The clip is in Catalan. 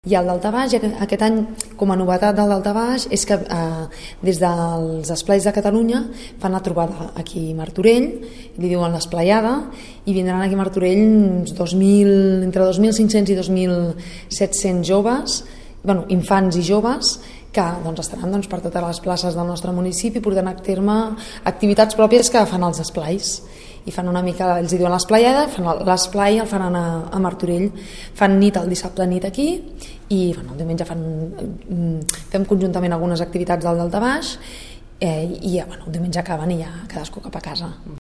I el daltabaix, aquest any, com a novetat del daltabaix, és que des dels esplais de Catalunya fan la trobada aquí a Martorell, li diuen l'esplayada, i vindran aquí a Martorell entre 2.500 i 2.700 joves, infants i joves, que estaran per totes les places del nostre municipi portant a terme activitats pròpies que fan els esplais. I fan una mica, ells diuen l'esplayada, l'esplai el faran a Martorell, fan nit el dissabte nit aquí i el diumenge fem conjuntament algunes activitats del daltabaix i el diumenge acaben i ja cadascú cap a casa.